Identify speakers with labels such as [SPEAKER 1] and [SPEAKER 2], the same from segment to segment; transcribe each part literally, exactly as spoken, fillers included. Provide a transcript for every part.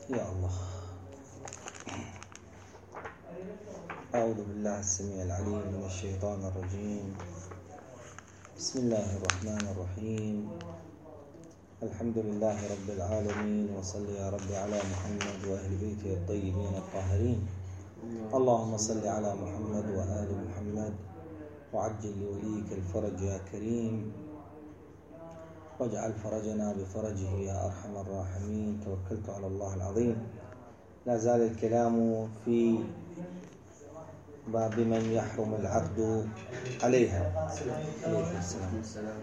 [SPEAKER 1] يا الله. أعوذ بالله السميع العليم من الشيطان الرجيم. بسم الله الرحمن الرحيم. الحمد لله رب العالمين، وصل يا رب على محمد وأهل بيته الطيبين الطاهرين. اللهم صل على محمد وآل محمد، وعجل لوليك الفرج يا كريم، واجعل فرجنا بفرجه يا أرحم الراحمين. توكلت على الله العظيم. لا زال الكلام في باب من يحرم العقد عليها عليه السلام.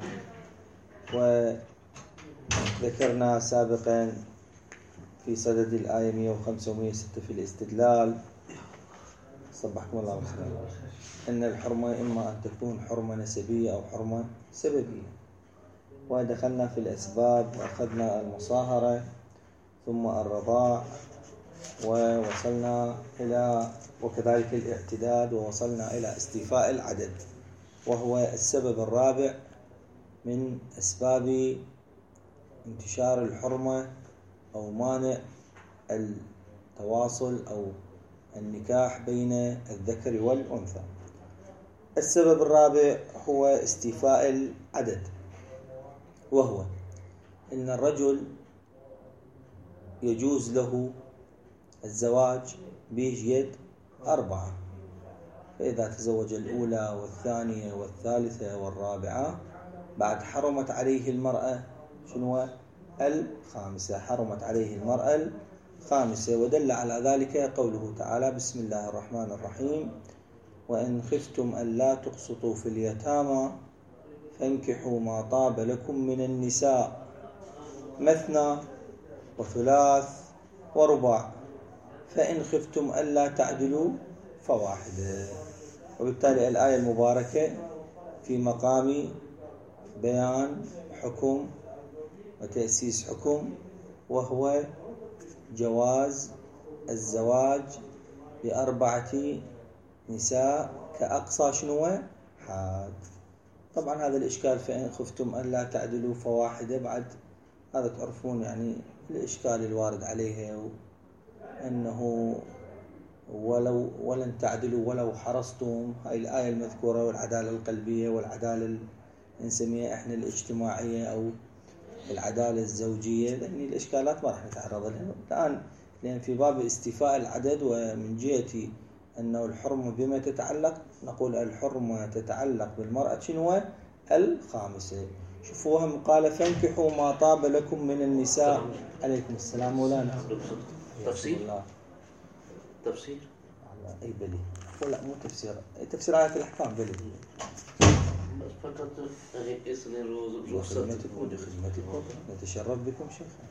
[SPEAKER 1] وذكرنا سابقا في صدد الآية مئة وخمسة ومئة وستة في الاستدلال، صبحكم الله بالخير، أن الحرمة إما أن تكون حرمة نسبية أو حرمة سببية. ودخلنا في الأسباب وأخذنا المصاهرة ثم الرضاع، ووصلنا إلى وكذلك الاعتداد، ووصلنا إلى استيفاء العدد، وهو السبب الرابع من أسباب انتشار الحرمة أو مانع التواصل أو النكاح بين الذكر والأنثى. السبب الرابع هو استيفاء العدد، وهو إن الرجل يجوز له الزواج بيد أربعة، فإذا تزوج الأولى والثانية والثالثة والرابعة بعد حرمت عليه المرأة شنو؟ الخامسة. حرمت عليه المرأة الخامسة. ودل على ذلك قوله تعالى: بسم الله الرحمن الرحيم: وإن خفتم ألا تقسطوا في اليتامى فانكحوا ما طاب لكم من النساء مثنى وثلاث ورباع فإن خفتم ألا تعدلوا فواحدة. وبالتالي الآية المباركة في مقام بيان حكم وتأسيس حكم، وهو جواز الزواج بأربعة نساء كأقصى شنو؟ حاد. طبعا هذا الإشكال فإن خفتم ألا تعدلوا فواحدة، بعد هذا تعرفون يعني الإشكال الوارد عليها، أنه ولو ولن تعدلوا ولو حرصتم. هاي الآية المذكورة، والعدالة القلبية والعدالة نسميها إحنا الاجتماعية أو العدالة الزوجية، لأن الإشكالات ما راح نتعرض لها الآن، لأن في باب استيفاء العدد. ومن جهة أنه الحرمة بما تتعلق، نقول الحرمة تتعلق بالمرأة شنو؟ الخامسة. شوفوهم قال: فانكحوا ما طاب لكم من النساء. عليكم السلام مولانا.
[SPEAKER 2] تفسير تفسير
[SPEAKER 1] أي بلي ولا مو تفسير، تفسير آيات الأحكام بلي
[SPEAKER 2] فقط اسم الروز
[SPEAKER 1] خدمتكم خدمتكم نتشرف بكم شيخا.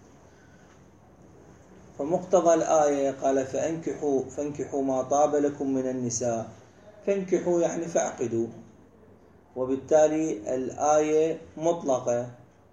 [SPEAKER 1] فمقتضى الآية قال: فانكحوا فانكحوا ما طاب لكم من النساء. فانكحوا يعني فاعقدوا، وبالتالي الآية مطلقة،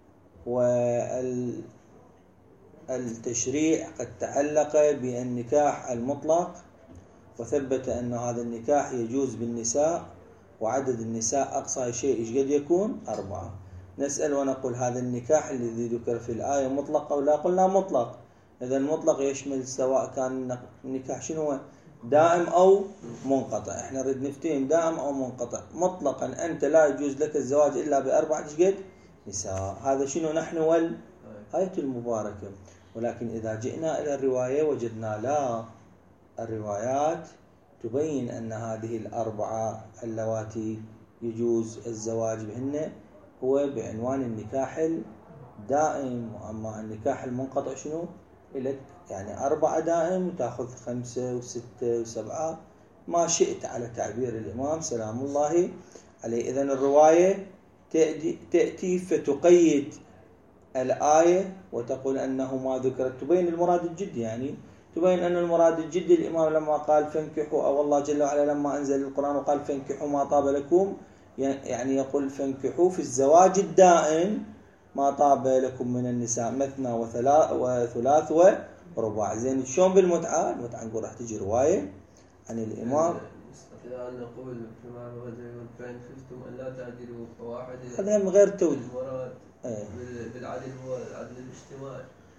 [SPEAKER 1] والتشريع قد تعلق بالنكاح المطلق، وثبت أن هذا النكاح يجوز بالنساء، وعدد النساء أقصى شيء إيش قد يكون؟ أربعة. نسأل ونقول: هذا النكاح الذي ذكر في الآية مطلق أو لا؟ قلنا مطلق. إذا المطلق يشمل سواء كان النكاح شنو؟ دائم أو منقطع. إحنا نريد نفتهم دائم أو منقطع. مطلقا أنت لا يجوز لك الزواج إلا بأربعة قد نساء. هذا شنو نحن والآية المباركة. ولكن إذا جئنا إلى الرواية وجدنا لا، الروايات تبين أن هذه الأربعة اللواتي يجوز الزواج بهن هو بعنوان النكاح الدائم. وأما النكاح المنقطع شنو؟ إلك يعني أربعة دائم وتأخذ خمسة وستة وسبعة ما شئت على تعبير الإمام سلام الله عليه. إذن الرواية تأتي فتقيد الآية وتقول أنه ما ذكرت، تبين المراد الجدي، يعني تبين أن المراد الجدي الإمام لما قال فانكحوا، أو الله جل وعلا لما أنزل القرآن وقال فانكحوا ما طاب لكم، يعني يقول فانكحوا في الزواج الدائم ما طاب لكم من النساء مثنى وثلاث ورباع. زين شلون بالمتعة؟ المتعة نقول راح تجي رواية عن الإمام
[SPEAKER 3] إذا أن نقول كما هو يقول فإن خفتم أن لا تعدلوا فواحد،
[SPEAKER 1] هذا من غير توجيه.
[SPEAKER 3] المراد بالعدل هو العدل الاجتماعي.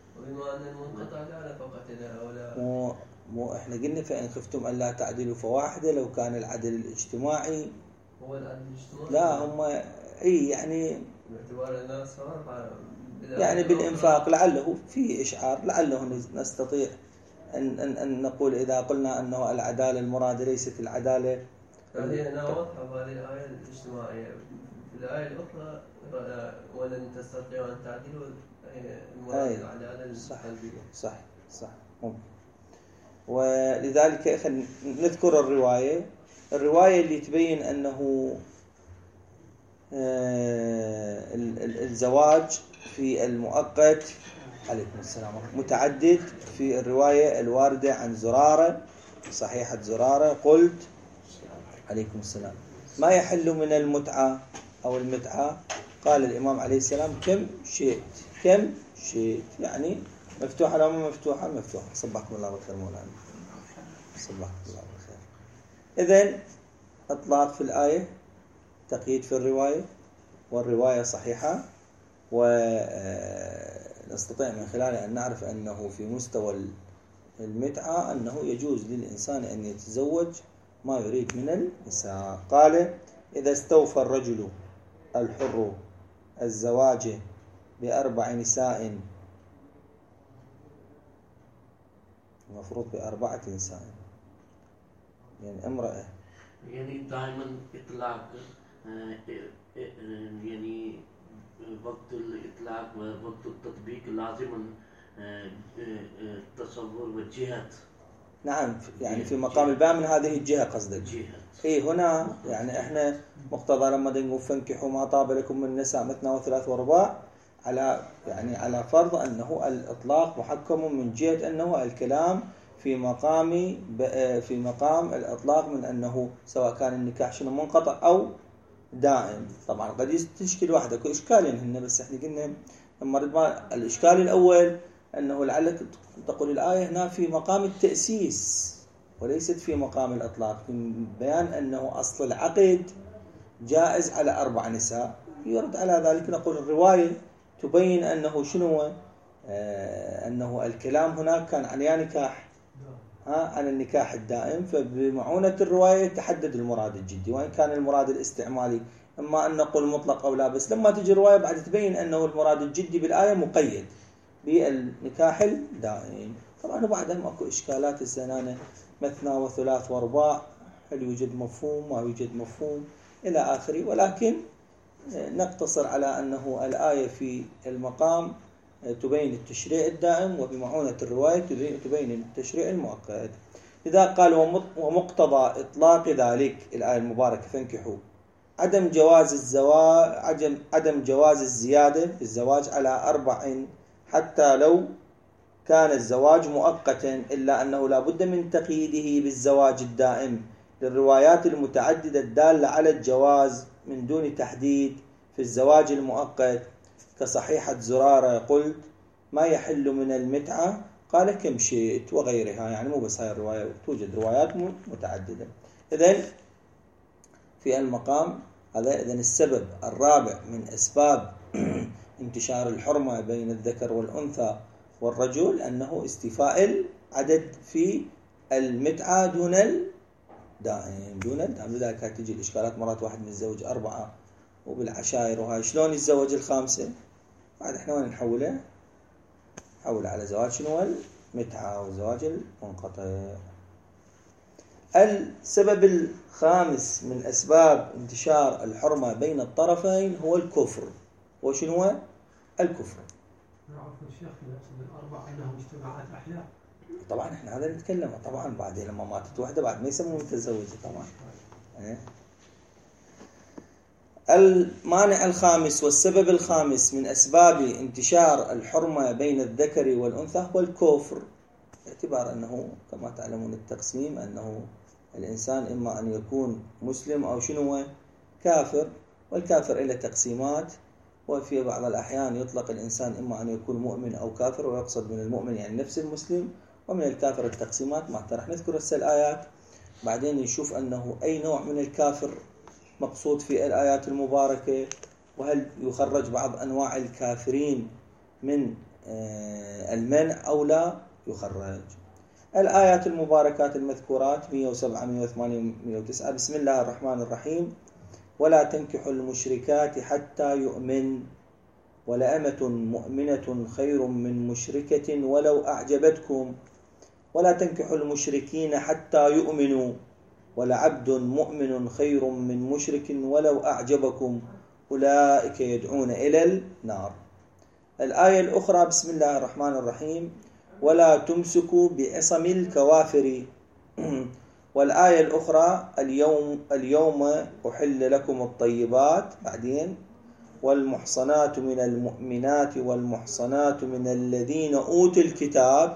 [SPEAKER 3] وبما أن المنقطع جعل فقط إذا ولا
[SPEAKER 1] مو مو إحنا قلنا فإن خفتم أن لا تعدلوا فواحدة لو كان العدل الاجتماعي.
[SPEAKER 3] هو العدل الاجتماعي.
[SPEAKER 1] لا هم أي يعني
[SPEAKER 3] باعتبار الناس صار
[SPEAKER 1] يعني بالإنفاق لعله في إشعار، لعله نستطيع أن, أن, أن نقول إذا قلنا أنه العدالة المرادة ليست العدالة.
[SPEAKER 3] هذه هنا واضحة في هذه الآية الاجتماعية. في الآية الأخرى ولن تستطيعوا أن تعدلوا المراد العدالة القلبية.
[SPEAKER 1] صح صح ممكن. ولذلك نذكر الرواية الرواية اللي تبين أنه الزواج في المؤقت عليكم السلام متعدد. في الرواية الواردة عن زرارة صحيحة زرارة قلت عليكم السلام ما يحل من المتعة أو المتعة. قال الإمام عليه السلام كم شئت كم شئت، يعني مفتوحة لو ما مفتوحة مفتوحة. صبحكم الله بالخير مولانا، صبحكم الله بالخير. إذن إطلاق في الآية، تقييد في الرواية، والرواية صحيحة، ونستطيع من خلالها أن نعرف أنه في مستوى المتعة أنه يجوز للإنسان أن يتزوج ما يريد من النساء. قال إذا استوفى الرجل الحر الزواج بأربع نساء، المفروض بأربعة نساء يعني امرأة،
[SPEAKER 2] يعني دائما إطلاق يعني وقت الإطلاق ووقت التطبيق لازما التصور والجهة.
[SPEAKER 1] نعم يعني في مقام الباء من هذه الجهة قصدك. اي هنا يعني احنا مقتضى لما نقول فانكحوا ما طاب لكم من النساء مثنى وثلاث ورباع، على يعني على فرض انه الاطلاق محكم من جهة انه الكلام في مقام في مقام الاطلاق من انه سواء كان النكاح شنو منقطع او دائم. طبعا قد تشكل واحدة كل اشكالين هن، بس احنا قلنا لما الاشكال الاول انه لعلك تقول الآية هنا في مقام التأسيس وليست في مقام الإطلاق، في بيان أنه أصل العقد جائز على أربع نساء. يرد على ذلك نقول الرواية تبين أنه شنو آه أنه الكلام هناك كان عن يا نكاح ها عن النكاح الدائم، فبمعونة الرواية تحدد المراد الجدي، وإن كان المراد الاستعمالي إما أن نقول مطلق أو لا، بس لما تجي الرواية بعد تبين أنه المراد الجدي بالآية مقيد بالنكاح الدائم. طبعا بعدها اكو اشكالات الزنانه مثنى وثلاث ورباع، هل يوجد مفهوم ما يوجد مفهوم الى اخره، ولكن نقتصر على انه الايه في المقام تبين التشريع الدائم، وبمعونه الروايه تبين التشريع المؤقت. لذا قال ومقتضى اطلاق ذلك الايه المباركه فانكحوا عدم جواز الزواج عدم عدم جواز الزياده في الزواج على اربع حتى لو كان الزواج مؤقتا، إلا أنه لا بد من تقييده بالزواج الدائم للروايات المتعددة الدالة على الجواز من دون تحديد في الزواج المؤقت، كصحيحة زرارة قلت ما يحل من المتعة قال كم شئت وغيرها. يعني مو بس هاي الرواية، توجد روايات متعددة. إذن في المقام هذا إذن السبب الرابع من أسباب انتشار الحرمة بين الذكر والأنثى والرجل أنه استيفاء العدد في المتعة دون الدائم دون الدائم. لذلك تجي الإشكالات مرات واحد متزوج أربعة وبالعشائر وهاي شلون يتزوج الخامسة؟ بعد إحنا وين نحوله؟ نحول على زواج شنو المتعة وزواج المنقطع. السبب الخامس من أسباب انتشار الحرمة بين الطرفين هو الكفر. وشنو هو الكفر؟
[SPEAKER 4] نعرف الشيخ يقصد الأربع أنهم اجتماعات أحياء.
[SPEAKER 1] طبعا احنا هذا نتكلم طبعا بعدين لما ماتت واحدة بعد ما يسموه متزوجة طبعا. المانع الخامس والسبب الخامس من أسباب انتشار الحرمة بين الذكر والأنثى هو الكفر، باعتبار أنه كما تعلمون التقسيم أنه الإنسان إما أن يكون مسلم أو شنو كافر، والكافر إلى تقسيمات، وفي بعض الأحيان يطلق الإنسان إما أن يكون مؤمن أو كافر، ويقصد من المؤمن يعني نفس المسلم، ومن الكافر التقسيمات. ما راح نذكر هسه الآيات بعدين نشوف أنه أي نوع من الكافر مقصود في الآيات المباركة، وهل يخرج بعض أنواع الكافرين من المنع أو لا يخرج. الآيات المباركات المذكورات مئة وسبعة مئة وثمانية مئة وتسعة. بسم الله الرحمن الرحيم. ولا تنكحوا المشركات حتى يؤمن ولأمة مؤمنة خير من مشركة ولو أعجبتكم ولا تنكحوا المشركين حتى يؤمنوا ولعبد مؤمن خير من مشرك ولو أعجبكم أولئك يدعون إلى النار. الآية الأخرى بسم الله الرحمن الرحيم. ولا تمسكوا بعصم الكوافر. والآية الأخرى اليوم اليوم أحل لكم الطيبات. بعدين والمحصنات من المؤمنات والمحصنات من الذين أوتوا الكتاب،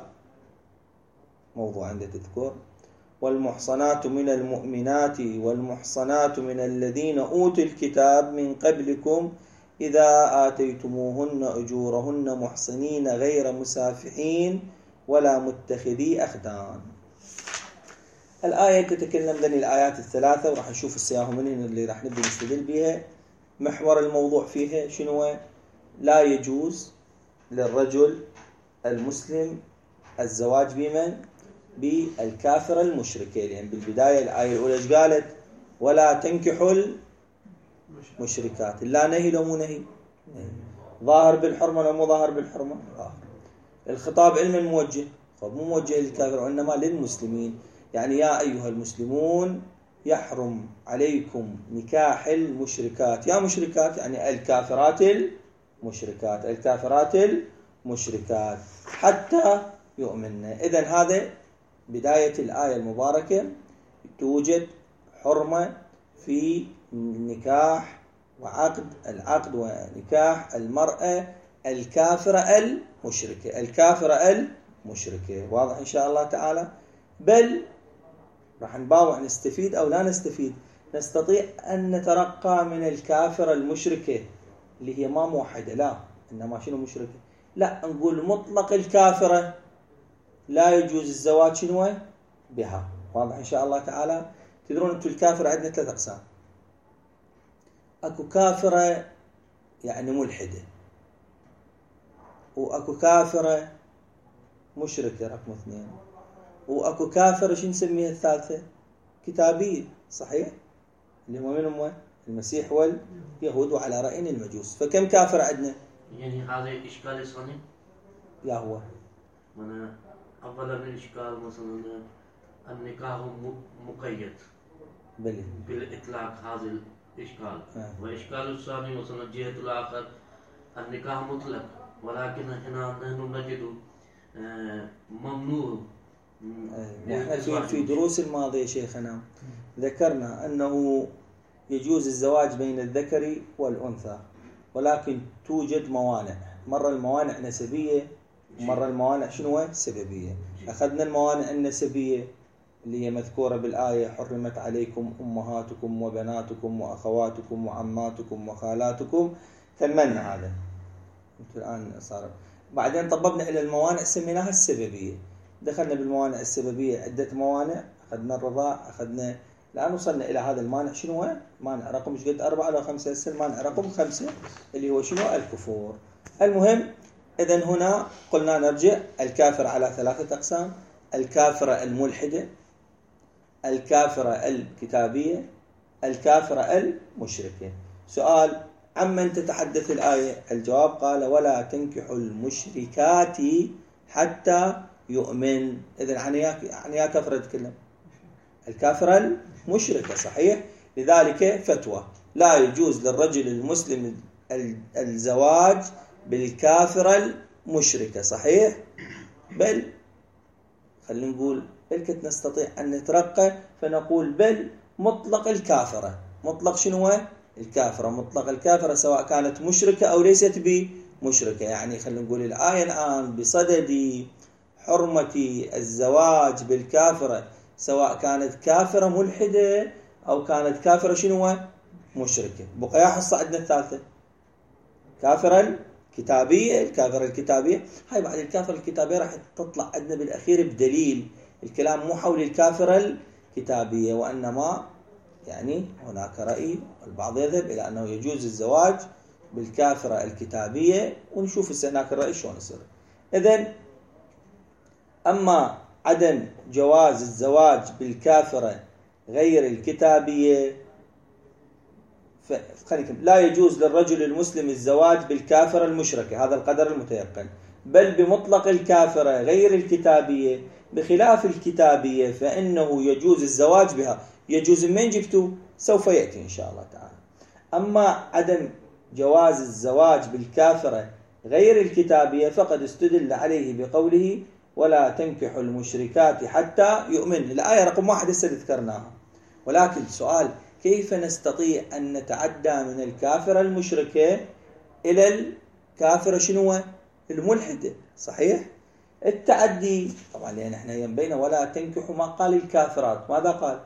[SPEAKER 1] موضوع عند تذكر، والمحصنات من المؤمنات والمحصنات من الذين أوتوا الكتاب من قبلكم إذا آتيتموهن أجورهن محصنين غير مسافحين ولا متخذي أخدان. الآية تتكلم ذني الآيات الثلاثة وراح نشوف السياهم منين اللي راح نبدأ نستدل بها. محور الموضوع فيها شنو؟ لا يجوز للرجل المسلم الزواج بمن؟ بالكافرة المشركة، لأن يعني بالبداية الآية الأولى ايش قالت؟ ولا تنكحوا المشركات. لا نهي لو مو نهي؟ ظاهر بالحرمة لو مو ظاهر بالحرمة؟ ظاهر. الخطاب علم موجه، خب مو موجه للكافر وإنما للمسلمين. يعني يا أيها المسلمون يحرم عليكم نكاح المشركات. يا مشركات يعني الكافرات المشركات، الكافرات المشركات حتى يؤمن. إذن هذا بداية الآية المباركة. توجد حرمة في نكاح وعقد العقد ونكاح المرأة الكافرة المشركة، الكافرة المشركة. واضح إن شاء الله تعالى؟ بل راح نباوع نستفيد أو لا نستفيد. نستطيع أن نترقى من الكافرة المشركة اللي هي ما موحدة، لا إنما شنو مشركة، لا نقول مطلق الكافرة لا يجوز الزواج شنو بها. واضح إن شاء الله تعالى؟ تدرون أنتم الكافر عندنا ثلاث أقسام. أكو كافرة يعني ملحدة، وأكو كافرة مشركة رقم اثنين، وأكو كافرة شو نسميها الثالثة؟ كتابية. صحيح؟ اللي هم من هم؟ المسيح واليهود وعلى رأينا المجوس. فكم كافر عندنا؟
[SPEAKER 2] يعني هذا إشكال ثاني؟
[SPEAKER 1] يا هو
[SPEAKER 2] من أولا الإشكال مثلا النكاح مقيد
[SPEAKER 1] بلي
[SPEAKER 2] بالإطلاق، هذا الإشكال.
[SPEAKER 1] آه.
[SPEAKER 2] وإشكال الثاني مثلا الجهة الآخر النكاح مطلق، ولكن هنا نحن نجد ممنوع.
[SPEAKER 1] نحن في في دروس الماضية شيخنا ذكرنا أنه يجوز الزواج بين الذكر والأنثى، ولكن توجد موانع. مرة الموانع نسبية ومرة الموانع شنو؟ سببية. أخذنا الموانع النسبية اللي هي مذكورة بالآية: حرمت عليكم أمهاتكم وبناتكم وأخواتكم وعماتكم وخالاتكم. كملنا هذا الآن صار. بعدين طببنا إلى الموانع سميناها السببية. دخلنا بالموانع السببية عدة موانع، أخذنا الرضاع، أخذنا الآن وصلنا إلى هذا المانع شنو هو؟ مانع رقم مش قد أربعة أو خمسة، هسه المانع رقم خمسة اللي هو شنو؟ الكفور. المهم إذن هنا قلنا نرجع الكافر على ثلاثة أقسام: الكافرة الملحدة، الكافرة الكتابية، الكافرة المشركة. سؤال: عمن تتحدث الآية؟ الجواب قال: ولا تنكحوا المشركات حتى يؤمن. إذن عن يا كافرة تتكلم؟ الكافرة المشركة. صحيح؟ لذلك فتوى لا يجوز للرجل المسلم الزواج بالكافرة المشركة. صحيح؟ بل خلينا نقول بل نستطيع أن نترقى فنقول بل مطلق الكافرة. مطلق شنو؟ الكافرة. مطلق الكافرة سواء كانت مشركة أو ليست بمشركة. يعني خلينا نقول الآية الآن بصدد حرمة الزواج بالكافرة سواء كانت كافرة ملحدة أو كانت كافرة شنو؟ مشركة. بقى يا حصة عندنا الثالثة كافرة الكتابية. الكافرة الكتابية هاي بعد الكافرة الكتابية راح تطلع عندنا بالأخير بدليل. الكلام مو حول الكافرة الكتابية، وإنما يعني هناك رأي البعض يذهب إلى أنه يجوز الزواج بالكافرة الكتابية، ونشوف هناك الرأي شلون يصير. إذن أما عدم جواز الزواج بالكافرة غير الكتابية لا يجوز للرجل المسلم الزواج بالكافرة المشركة، هذا القدر المتيقن، بل بمطلق الكافرة غير الكتابية، بخلاف الكتابية فإنه يجوز الزواج بها. يجوز من جبتوا سوف يأتي إن شاء الله تعالى. أما عدم جواز الزواج بالكافرة غير الكتابية فقد استدل عليه بقوله ولا تنكحوا المشركات حتى يؤمن، الآية رقم واحد هسه ذكرناها. ولكن سؤال، كيف نستطيع أن نتعدى من الكافرة المشركة إلى الكافرة شنو الملحدة؟ صحيح التعدي طبعا، لأن احنا ينبينا ولا تنكحوا ما قال الكافرات، ماذا قال؟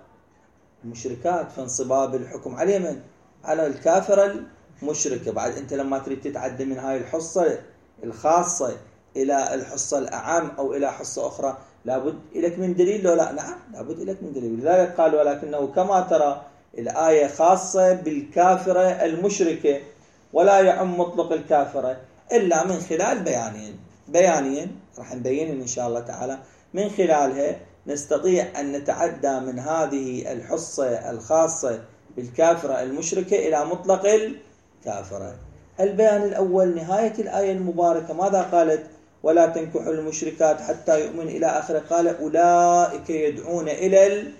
[SPEAKER 1] المشركات، فانصباب الحكم على من؟ على الكافرة المشركة. بعد أنت لما تريد تتعدى من هاي الحصة الخاصة إلى الحصة الأعم أو إلى حصة أخرى لابد إليك من دليل، لو لا؟ نعم لابد إليك من دليل. لذلك قال ولكنه كما ترى الآية خاصة بالكافرة المشركة ولا يعم مطلق الكافرة إلا من خلال بيانين بيانين راح نبين إن شاء الله تعالى، من خلالها نستطيع أن نتعدى من هذه الحصة الخاصة بالكافرة المشركة إلى مطلق الكافرة. البيان الأول نهاية الآية المباركة ماذا قالت؟ ولا تنكحوا المشركات حتى يؤمن إلى آخره. قال أولئك يدعون إلى ال...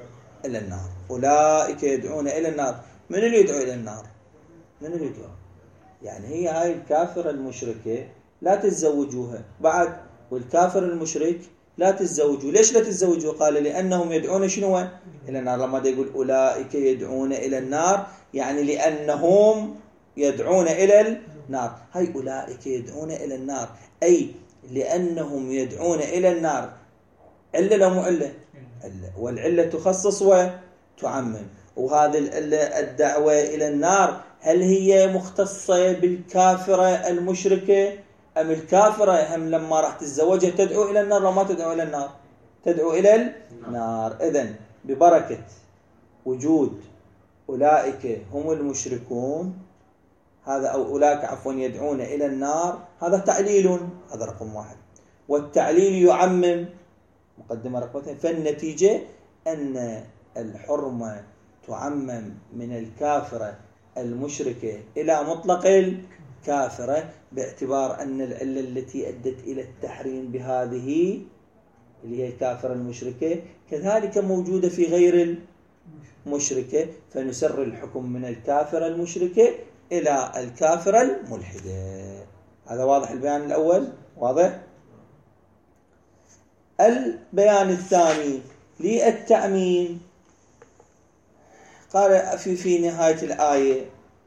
[SPEAKER 1] إلى النار. أولئك يدعون إلى النار. من اللي يدعو إلى النار؟ من اللي يدعو؟ يعني هي هاي الكافرة المشركة لا تتزوجوها بعد، والكافر المشرك لا تتزوجوا. ليش لا تتزوجوا؟ قال لأنهم يدعون شنو؟ إلى النار. لما يقول أولئك يدعون إلى النار يعني لأنهم يدعون إلى النار. هاي أولئك يدعون إلى النار أي لأنهم يدعون إلى النار. علة لا مو علة؟ علة، والعلة تخصص وتعمم. وهذه العلة الدعوة إلى النار هل هي مختصة بالكافرة المشركة أم الكافرة هم لما راح تتزوجها تدعو إلى النار؟ وما تدعو إلى النار، تدعو إلى النار. إذن ببركة وجود أولئك هم المشركون هذا أو أولئك عفوا يدعون إلى النار، هذا تعليل، هذا رقم واحد. والتعليل يعمم، مقدمة رقم اثنين. فالنتيجة أن الحرمة تعمم من الكافرة المشركة إلى مطلق الكافرة، باعتبار أن العلة التي أدت إلى التحريم بهذه اللي هي الكافرة المشركة كذلك موجودة في غير المشركة، فنسر الحكم من الكافرة المشركة إلى الكافرة الملحدة. هذا واضح البيان الأول؟ واضح؟ البيان الثاني للتعميم قال في في نهاية الآية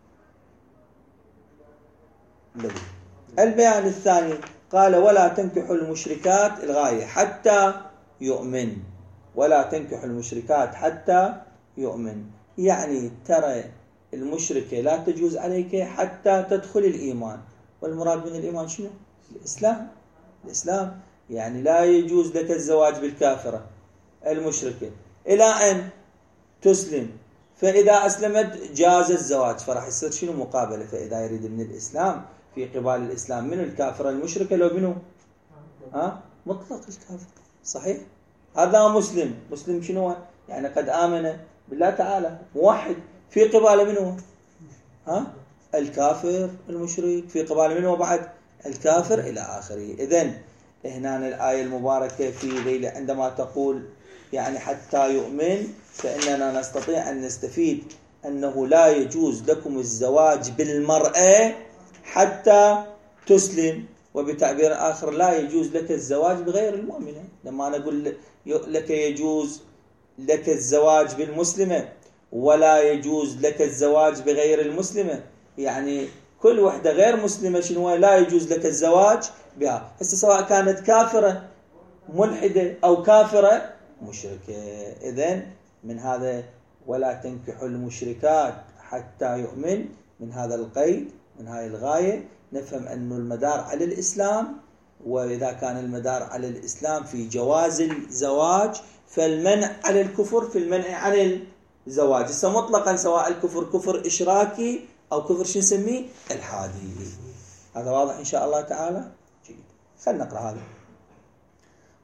[SPEAKER 1] البيان الثاني قال ولا تنكحوا المشركات الغاية حتى يؤمن. ولا تنكحوا المشركات حتى يؤمن يعني ترى المشركة لا تجوز عليك حتى تدخل الإيمان. والمراد من الإيمان شنو؟ الإسلام. الإسلام يعني لا يجوز لك الزواج بالكافرة المشركة إلى أن تسلم، فإذا أسلمت جاز الزواج، فراح يصير شنو مقابلة. فإذا يريد من الإسلام في قبال الإسلام من الكافرة المشركة لو منه ها مطلق الكافر. صحيح؟ هذا مسلم. مسلم شنو يعني؟ قد آمن بالله تعالى موحد، في قبال منه ها الكافر المشرك، في قبال منه بعد الكافر إلى آخره. إذن هنا الآية المباركة في ذيل عندما تقول يعني حتى يؤمن، فإننا نستطيع أن نستفيد أنه لا يجوز لكم الزواج بالمرأة حتى تسلم. وبتعبير آخر لا يجوز لك الزواج بغير المؤمنة. لما نقول لك يجوز لك الزواج بالمسلمة ولا يجوز لك الزواج بغير المسلمة، يعني كل وحدة غير مسلمة شنو لا يجوز لك الزواج بها، هسه سواء كانت كافرة ملحدة أو كافرة مشركة. إذن من هذا ولا تنكحوا المشركات حتى يؤمن، من هذا القيد من هذه الغاية نفهم أن المدار على الإسلام، وإذا كان المدار على الإسلام في جواز الزواج فالمنع على الكفر في المنع عن الزواج. هسه مطلقا سواء الكفر كفر إشراكي أو كفر شو نسميه الحادي. هذا واضح إن شاء الله تعالى؟ جيد. خلينا نقرأ هذا.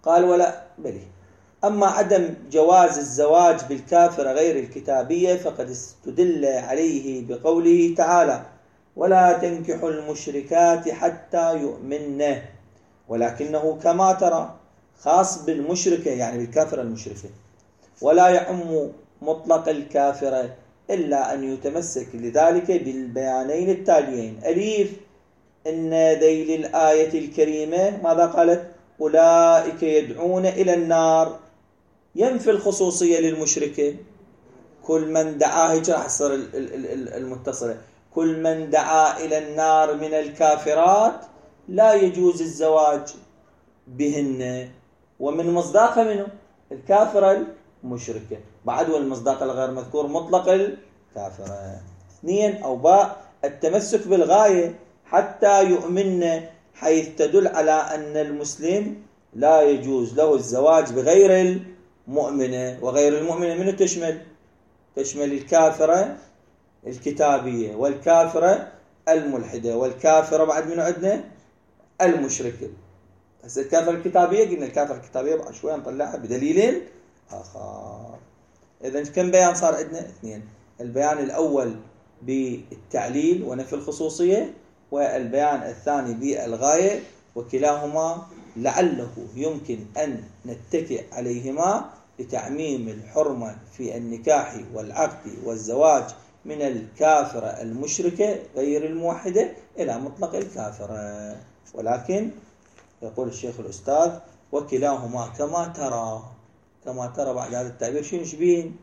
[SPEAKER 1] قال ولا بلي. أما عدم جواز الزواج بالكافرة غير الكتابية فقد استدل عليه بقوله تعالى ولا تنكحوا المشركات حتى يؤمنن، ولكنه كما ترى خاص بالمشركة يعني بالكافرة المشركة، ولا يعم مطلق الكافرة إلا أن يتمسك لذلك بالبيانين التاليين. أليف إن ذيل الآية الكريمة ماذا قالت؟ أولئك يدعون إلى النار، ينفي الخصوصية للمشركة. كل من دعا هيك راح يصير المتصلة، كل من دعا إلى النار من الكافرات لا يجوز الزواج بهن، ومن مصداقها منه الكافرة المشركة بعد، والمصداق الغير مذكور مطلق الكافرة. اثنين أو باء التمسك بالغاية حتى يؤمن، حيث تدل على أن المسلم لا يجوز له الزواج بغير المؤمنة، وغير المؤمنة منه تشمل تشمل الكافرة الكتابية والكافرة الملحدة والكافرة بعد منه عندنا المشركة. هسه الكافرة الكتابية قلنا الكافرة الكتابية بعد شوية نطلعها بدليل آخر. إذن كم بيان صار عندنا؟ اثنين. البيان الأول بالتعليل ونفي الخصوصية، والبيان الثاني بالغاية، وكلاهما لعله يمكن أن نتكئ عليهما لتعميم الحرمة في النكاح والعقد والزواج من الكافرة المشركة غير الموحدة إلى مطلق الكافرة. ولكن يقول الشيخ الأستاذ وكلاهما كما ترى، كما ترى بعد هذا التعبير شنو يشبين؟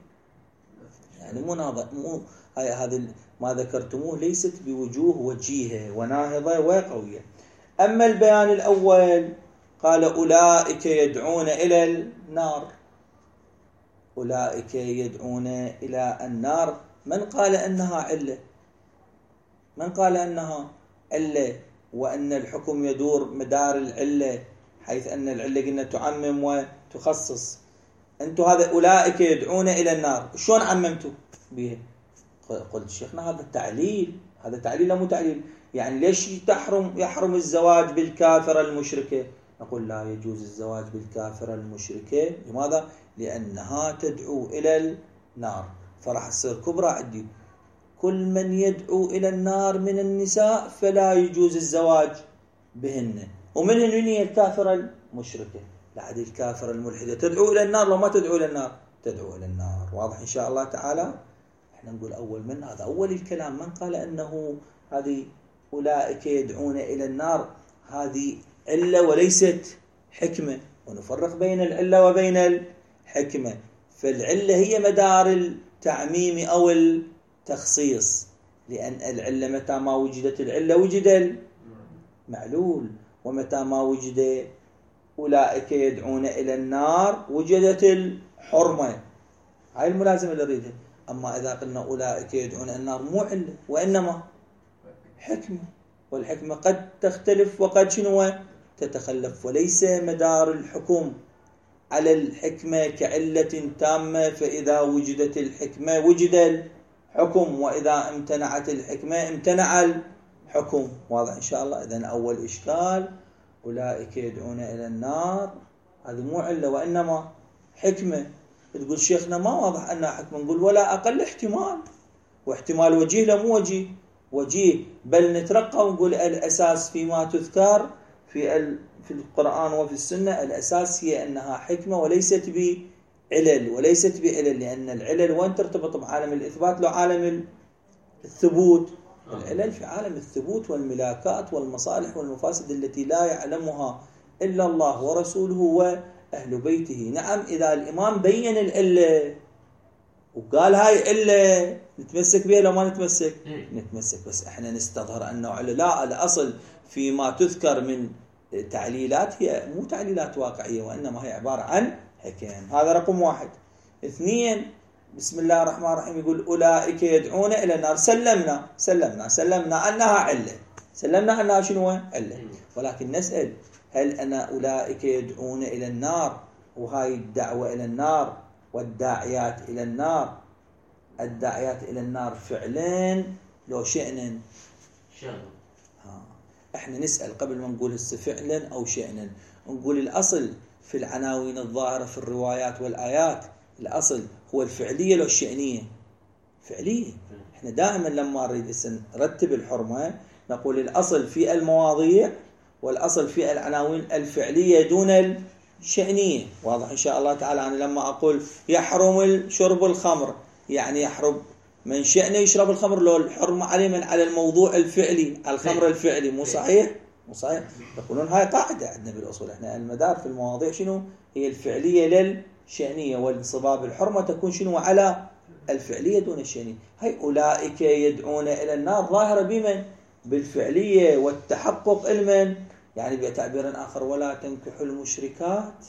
[SPEAKER 1] يعني مناظر مو هاي هذا ما ذكرتموه ليست بوجوه وجيهة وناهضة وقوية. أما البيان الأول قال أولئك يدعون إلى النار، أولئك يدعون إلى النار، من قال أنها علة؟ من قال أنها علة وأن الحكم يدور مدار العلة، حيث أن العلة قلنا تعمم وتخصص. أنتم هذا أولئك يدعون إلى النار شلون عممتوا به؟ قلت شيخنا هذا تعليل، هذا تعليل لا مو تعليل. يعني ليش تحرم يحرم الزواج بالكافرة المشركة؟ نقول لا يجوز الزواج بالكافرة المشركة. لماذا؟ لأنها تدعو إلى النار، فراح تصير كبرى عندي كل من يدعو إلى النار من النساء فلا يجوز الزواج بهن، ومنهن هي الكافرة المشركة. لعد الكافرة الملحدة تدعو إلى النار، لو ما تدعو إلى النار تدعو إلى النار. واضح إن شاء الله تعالى. احنا نقول أول من هذا أول الكلام من قال أنه هذه أولئك يدعون إلى النار هذه علة وليست حكمة، ونفرق بين العلة وبين الحكمة. فالعلة هي مدار التعميم أو التخصيص، لأن العلة متى ما وجدت العلة وجد المعلول، ومتى ما وجد أولئك يدعون إلى النار وجدت الحرمة. هاي الملازمة اللي نريدها. أما إذا قلنا أولئك يدعون إلى النار مو علة وإنما حكمة، والحكمة قد تختلف وقد شنو تتخلف، وليس مدار الحكم على الحكمة كعلة تامة، فإذا وجدت الحكمة وجد الحكم، وإذا امتنعت الحكمة امتنع الحكم. واضح إن شاء الله. إذن أول إشكال أولئك يدعون إلى النار هذا مو علة وإنما حكمة. تقول شيخنا ما واضح أنها حكمة، نقول ولا أقل احتمال، واحتمال وجيه لا مو وجيه وجيه، بل نترقى ونقول الأساس فيما تذكر في في القرآن وفي السنة الأساس هي أنها حكمة وليست بعلل، وليست بعلل، لأن العلل وين ترتبط بعالم الإثبات لو عالم الثبوت. العلل في عالم الثبوت والملاكات والمصالح والمفاسد التي لا يعلمها إلا الله ورسوله وأهل بيته. نعم إذا الإمام بين العلة وقال هاي علة نتمسك بها لو ما نتمسك نتمسك، بس احنا نستظهر أنه علة. لا، الأصل فيما تذكر من تعليلات هي مو تعليلات واقعية وإنما هي عبارة عن حكم. هذا رقم واحد. اثنين بسم الله الرحمن الرحيم يقول أولئك يدعون إلى النار، سلمنا سلمنا سلمنا أنها علة، سلمنا أنها شنو علة، ولكن نسأل هل أن أولئك يدعون إلى النار وهاي الدعوة إلى النار والداعيات إلى النار، الداعيات إلى النار فعلا لو شئنا؟
[SPEAKER 2] شأن.
[SPEAKER 1] احنا نسأل قبل ما نقول هسه فعلا أو شأنا، نقول الأصل في العناوين الظاهرة في الروايات والآيات الأصل هو الفعلية لو الشأنية؟ فعلية. احنا دائما لما نريد نرتب الحرمة نقول الأصل في المواضيع والأصل في العناوين الفعلية دون الشأنية. واضح إن شاء الله تعالى. أنا لما أقول يحرم شرب الخمر يعني يحرم من شأنه يشرب الخمر، لو الحرمة عليه من على الموضوع الفعلي، على الخمر الفعلي. مو صحيح؟ مو صحيح. يقولون هاي قاعدة عندنا بالأصول، احنا المدار في المواضيع شنو؟ هي الفعلية للشأنية، وانصباب الحرمة تكون شنو؟ على الفعلية دون الشأنية. هاي أولئك يدعون إلى النار ظاهرة بمن؟ بالفعلية والتحقق المن، يعني بتعبير آخر ولا تنكحوا المشركات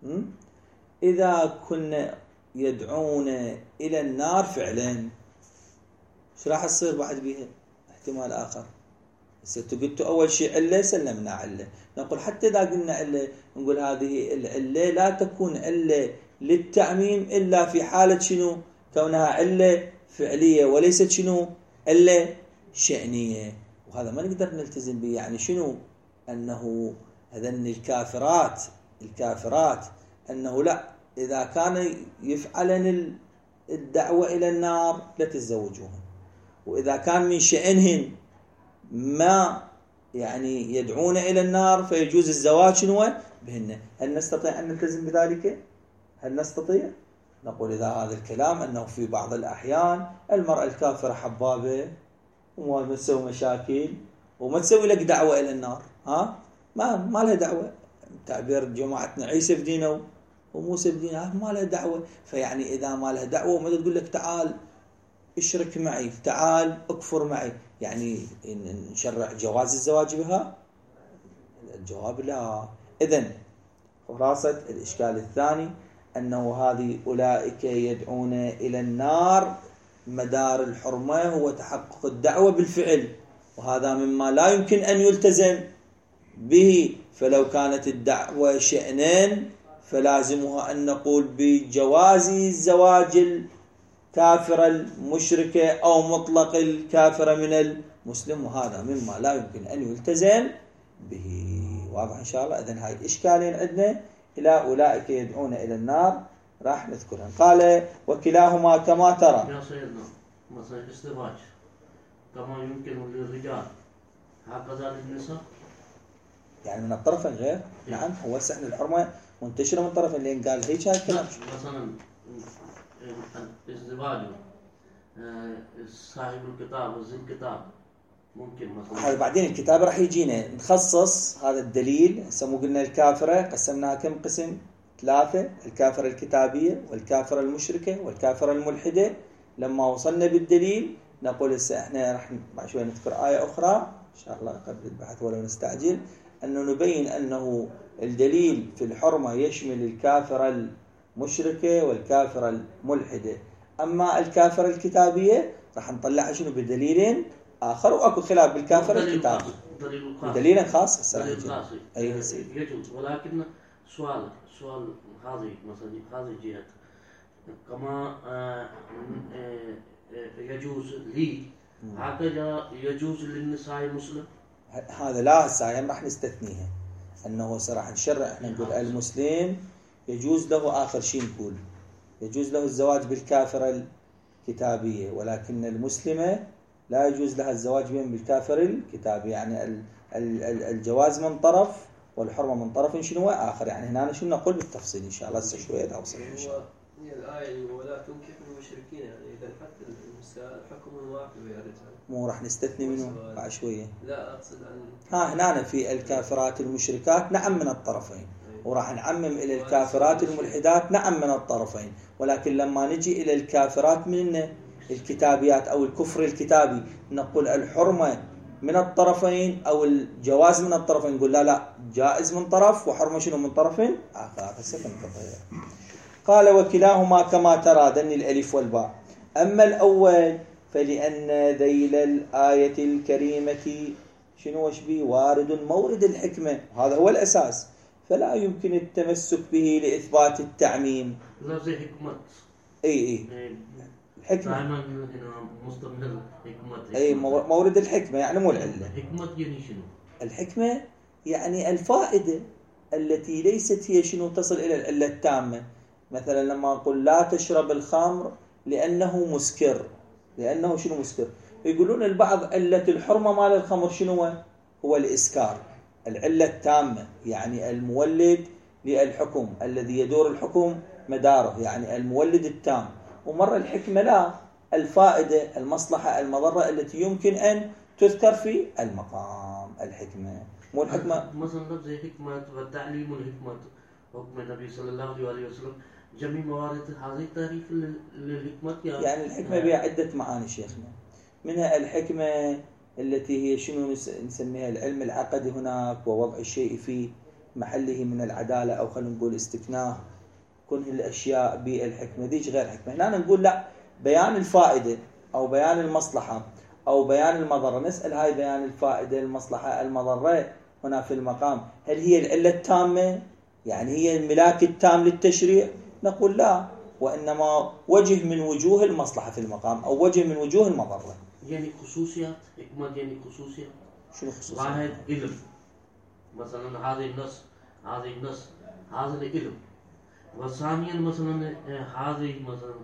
[SPEAKER 1] إذا كنا يدعون إلى النار فعلا. شو راح تصير بعد بها؟ احتمال آخر. قلت أول شيء علة، سلمنا علة. نقول حتى إذا قلنا علة نقول هذه العلة لا تكون علة للتعميم إلا في حالة شنو؟ كونها علة فعلية وليست شنو؟ علة شأنية. وهذا ما نقدر نلتزم به. يعني شنو؟ أنه هذن الكافرات الكافرات أنه لا، إذا كان يفعلن الدعوة إلى النار لا تتزوجوهن، وإذا كان من شأنهن ما يعني يدعون إلى النار فيجوز الزواج شنو بهن. هل نستطيع أن نلتزم بذلك؟ هل نستطيع؟ نقول إذا هذا الكلام أنه في بعض الأحيان المرأة الكافرة حبابة وما تسوي مشاكل وما تسوي لك دعوة إلى النار، ها ما ما لها دعوة. تعبير جماعتنا عيسى في دينه وموسى في دينه ما لها دعوة. فيعني إذا ما لها دعوة وما تقول لك تعال اشرك معي، تعال اكفر معي، يعني نشرع جواز الزواج بها؟ الجواب لا. إذن خلاصة الإشكال الثاني أنه هذه أولئك يدعون إلى النار مدار الحرمة هو تحقق الدعوة بالفعل، وهذا مما لا يمكن أن يلتزم به. فلو كانت الدعوة شأنين فلازمها أن نقول بجواز الزواج الكافرة المشركة أو مطلق الكافرة من المسلم، وهذا مما لا يمكن أن يلتزم به. واضح إن شاء الله. إذن هاي الإشكالين عندنا إلى أولئك يدعون إلى النار راح نذكرها. قال وكلاهما كما ترى.
[SPEAKER 2] يا سيدنا مثلا الازدواج كما يمكن للرجال هكذا للنساء،
[SPEAKER 1] يعني من الطرفين غير. نعم هو سحن الحرمة منتشرة من طرفين، لين قال هيك هذا الكلام.
[SPEAKER 2] مثلا الازدواج صاحب الكتاب وذي الكتاب ممكن مثلا
[SPEAKER 1] هذا بعدين الكتاب راح يجينا نخصص هذا الدليل. سمو قلنا الكافرة قسمناها كم قسم؟ ثلاثة: الكافرة الكتابية والكافرة المشركة والكافرة الملحدة. لما وصلنا بالدليل نقول هسه احنا راح بعد شوي نذكر آية أخرى إن شاء الله قبل البحث ولو نستعجل، أنه نبين أنه الدليل في الحرمة يشمل الكافرة المشركة والكافرة الملحدة. أما الكافرة الكتابية راح نطلعها شنو بدليل آخر، وأكو خلاف بالكافرة الكتابية بدليل خاص.
[SPEAKER 2] دليل خاص
[SPEAKER 1] أي
[SPEAKER 2] يجوز. ولكن سؤال سؤال هذه مثلا هذه جهة كما يجوز لي هكذا يجوز للنساء المسلم.
[SPEAKER 1] هذا لا هسه راح نستثنيها، أنه راح نشرع احنا نقول المسلم يجوز له آخر شيء نقول يجوز له الزواج بالكافرة الكتابية، ولكن المسلمة لا يجوز لها الزواج بين بالكافر الكتابي. يعني الجواز من طرف والحرمة من طرف شنو آخر. يعني هنا شنو نقول بالتفصيل إن شاء الله هسه شوية نوصل إن شاء الله.
[SPEAKER 3] هي الآية ولا تنكحوا المشركين، يعني إذا حتى النساء حكم واحد يا رجال.
[SPEAKER 1] مو راح نستثني منه بعد شوية.
[SPEAKER 3] لا أقصد عن
[SPEAKER 1] ها هنا في الكافرات المشركات نعم من الطرفين، وراح نعمم إلى الكافرات الملحدات نعم من الطرفين. ولكن لما نجي إلى الكافرات من الكتابيات أو الكفر الكتابي نقول الحرمة من الطرفين أو الجواز من الطرفين، نقول لا لا جائز من طرف وحرمة شنو من طرفين آخر. قال وكلاهما كما ترى ذن الألف والباء. أما الأول فلأن ذيل الآية الكريمة شنو وشبه وارد مورد الحكمة، هذا هو الأساس، فلا يمكن التمسك به لإثبات التعميم.
[SPEAKER 2] لا زي حكمة
[SPEAKER 1] أي أي الحكمة
[SPEAKER 2] دائما هنا مستمر حكمة.
[SPEAKER 1] أي مورد الحكمة يعني مو العلة.
[SPEAKER 2] حكمة يعني شنو؟
[SPEAKER 1] الحكمة يعني الفائدة، التي ليست هي شنو تصل إلى العلة التامة. مثلا لما أقول لا تشرب الخمر لأنه مسكر، لأنه شنو مسكر؟ يقولون البعض علة الحرمة مال الخمر شنو هو الإسكار، العلة التامة يعني المولد للحكم الذي يدور الحكم مداره، يعني المولد التام. ومرة الحكمة لا، الفائدة المصلحة المضرة التي يمكن أن تذكر في المقام. الحكمة مو الحكمة
[SPEAKER 2] مثلا زي حكمة والتعليم والحكمة حكم النبي صلى الله عليه وسلم جميع موارد هذه تعريف للحكمة يعني,
[SPEAKER 1] يعني الحكمة بها عدة معاني شيخنا، منها الحكمة التي هي شنو نسميها العلم العقدي هناك ووضع الشيء في محله من العدالة، أو خلينا نقول استكناه كل الأشياء بالحكمة. ديش غير حكمة. هنا نقول لا، بيان الفائدة أو بيان المصلحة أو بيان المضرة. نسأل هاي بيان الفائدة المصلحة المضرة هنا في المقام هل هي العلة التامة؟ يعني هي الملاك التام للتشريع؟ نقول لا، وإنما وجه من وجوه المصلحة في المقام أو وجه من وجوه المضرة.
[SPEAKER 2] يعني خصوصيات حكمة، يعني خصوصيات.
[SPEAKER 1] شنو خصوصيات؟
[SPEAKER 2] واحد علم، مثلا هذا النص هذا النص هذا العلم. وثانيا مثلا هذه مثلا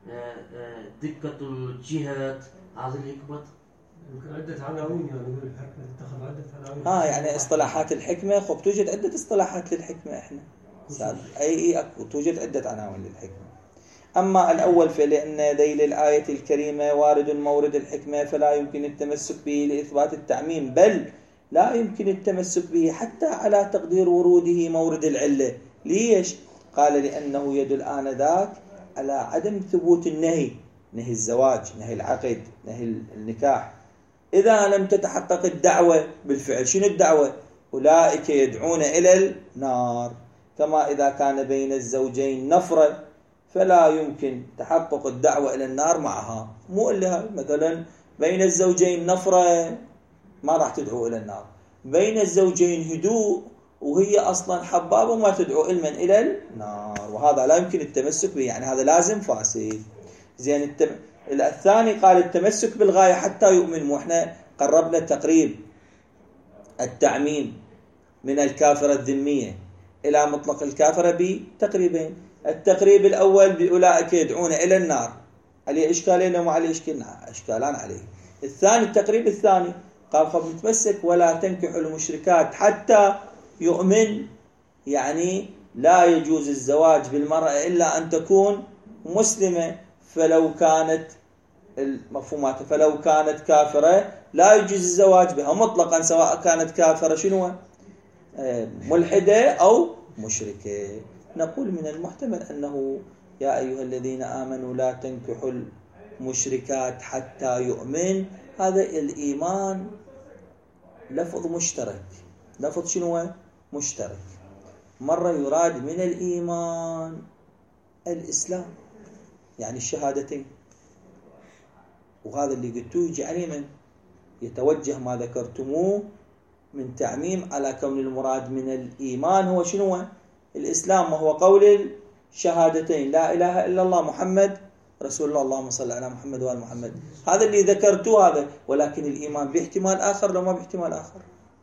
[SPEAKER 2] دقة الجهات هذه الحكمة.
[SPEAKER 4] يمكن عدة عناوين، يعني يقول الحكمة تتخذ عدة عناوين.
[SPEAKER 1] ها يعني اصطلاحات الحكمة، خب توجد عدة اصطلاحات للحكمة إحنا أي أكو توجد عدة عناوين للحكمة. أما الأول فلأن ذيل الآية الكريمة وارد مورد الحكمة، فلا يمكن التمسك به لإثبات التعميم، بل لا يمكن التمسك به حتى على تقدير وروده مورد العلة. ليش؟ قال لأنه يدل آنذاك على عدم ثبوت النهي، نهي الزواج، نهي العقد، نهي النكاح، إذا لم تتحقق الدعوة بالفعل. شنو الدعوة؟ أولئك يدعون إلى النار. كما إذا كان بين الزوجين نفرة فلا يمكن تحقق الدعوة إلى النار معها. مو إلا مثلا بين الزوجين نفرة ما راح تدعو إلى النار، بين الزوجين هدوء وهي أصلا حبابة ما تدعو إلمن إلى النار، وهذا لا يمكن التمسك به، يعني هذا لازم فاسد. زين التم... الثاني قال التمسك بالغاية حتى يؤمن. وإحنا قربنا تقريب التعميم من الكافرة الذمية إلى مطلق الكافرة بتقريبين. التقريب الأول بأولئك يدعون إلى النار، عليه إشكالين وما عليه إشكالان عليه. الثاني التقريب الثاني قال خب نتمسك ولا تنكحوا المشركات حتى يؤمن، يعني لا يجوز الزواج بالمرأة إلا أن تكون مسلمة، فلو كانت المفهومات فلو كانت كافرة لا يجوز الزواج بها مطلقا، سواء كانت كافرة شنو ملحدة أو مشركة. نقول من المحتمل أنه يا أيها الذين آمنوا لا تنكحوا المشركات حتى يؤمن، هذا الإيمان لفظ مشترك. لفظ شنو مشترك؟ مرة يراد من الإيمان الإسلام، يعني الشهادتين، وهذا اللي قلتوه يجي عليه من يتوجه ما ذكرتموه من تعميم على كون المراد من الإيمان هو شنو الإسلام، وهو قول الشهادتين لا إله إلا الله محمد رسول الله، اللهم صل على محمد وآل محمد. هذا اللي ذكرتوه هذا، ولكن الإيمان باحتمال آخر لو ما باحتمال آخر،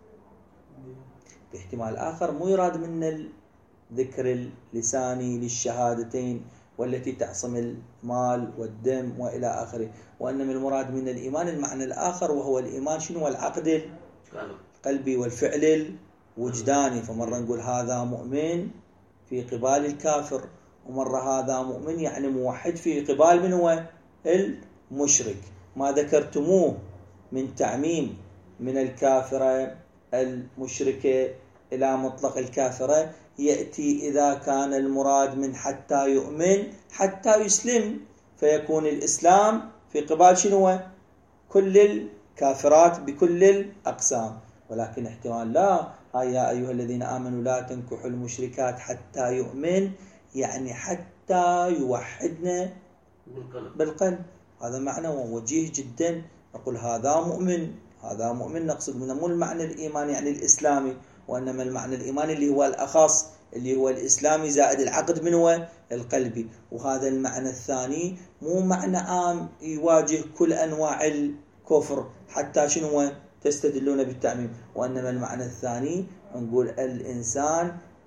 [SPEAKER 1] باحتمال آخر مو يراد من الذكر اللساني للشهادتين والتي تعصم المال والدم وإلى آخره، وإنما المراد من الإيمان المعنى الآخر، وهو الإيمان شنو العقد القلبي والفعل الوجداني. فمرة نقول هذا مؤمن في قبال الكافر، ومرة هذا مؤمن يعني موحد في قبال من هو المشرك. ما ذكرتموه من تعميم من الكافرة المشركة إلى مطلق الكافرة يأتي إذا كان المراد من حتى يؤمن حتى يسلم، فيكون الإسلام في قبال شنو كل الكافرات بكل الأقسام. ولكن احتمال لا، هاي يا أيها الذين آمنوا لا تنكحوا المشركات حتى يؤمن، يعني حتى يوحدنا بالقلب. هذا معنى وجيه جدا. نقول هذا مؤمن، هذا مؤمن نقصد منه مو المعنى الإيمان يعني الإسلامي، وإنما المعنى الإيماني اللي هو الأخص اللي هو الإسلامي زائد العقد من هو القلبي. وهذا المعنى الثاني مو معنى عام يواجه كل أنواع الكفر حتى شنو تستدلون بالتعميم، وإنما المعنى الثاني نقول الإنسان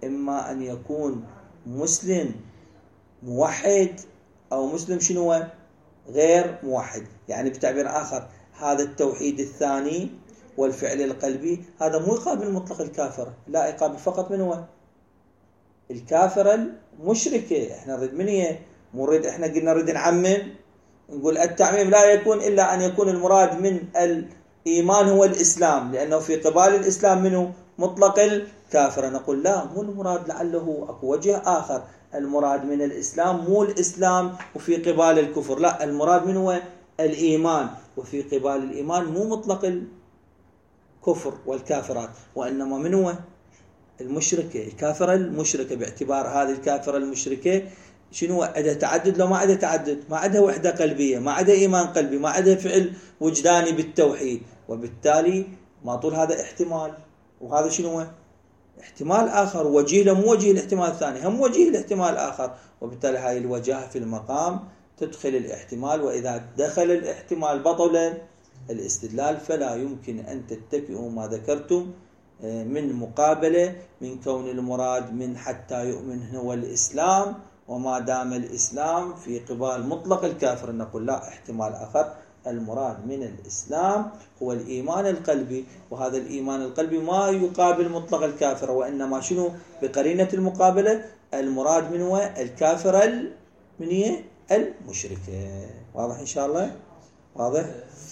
[SPEAKER 1] إما أن يكون مسلم موحد أو مسلم شنو غير موحد. يعني بتعبير آخر هذا التوحيد الثاني والفعل القلبي هذا مو يقابل مطلق الكافر، لا يقابل فقط من هو الكافر المشركة. احنا نريد من هي مريد، احنا قلنا نريد نعمم، نقول التعميم لا يكون إلا أن يكون المراد من الإيمان هو الإسلام، لأنه في قبال الإسلام منه مطلق الكافر. نقول لا، مو المراد، لعله أكو وجه آخر، المراد من الإسلام مو الإسلام وفي قبال الكفر، لا، المراد من هو الإيمان وفي قبال الإيمان مو مطلق الكفر والكافرات، وإنما من هو المشركة، الكافرة المشركة، باعتبار هذه الكافرة المشركة شنو عندها تعدد، لو ما عندها تعدد، ما عندها وحدة قلبية، ما عندها إيمان قلبي، ما عندها فعل وجداني بالتوحيد، وبالتالي ما طول هذا احتمال، وهذا شنو احتمال آخر وجيه له مو وجيه الاحتمال الثاني، هم وجيه الاحتمال الآخر، وبالتالي هاي الوجاهة في المقام تدخل الاحتمال، وإذا دخل الاحتمال بطل الاستدلال، فلا يمكن أن تتبعوا ما ذكرتم من مقابلة من كون المراد من حتى يؤمن هو الإسلام، وما دام الإسلام في قبال مطلق الكافر نقول لا، احتمال آخر، المراد من الإسلام هو الإيمان القلبي، وهذا الإيمان القلبي ما يقابل مطلق الكافر، وإنما شنو بقرينة المقابلة المراد من هو الكافر المنية المشركة. واضح إن شاء الله؟ واضح؟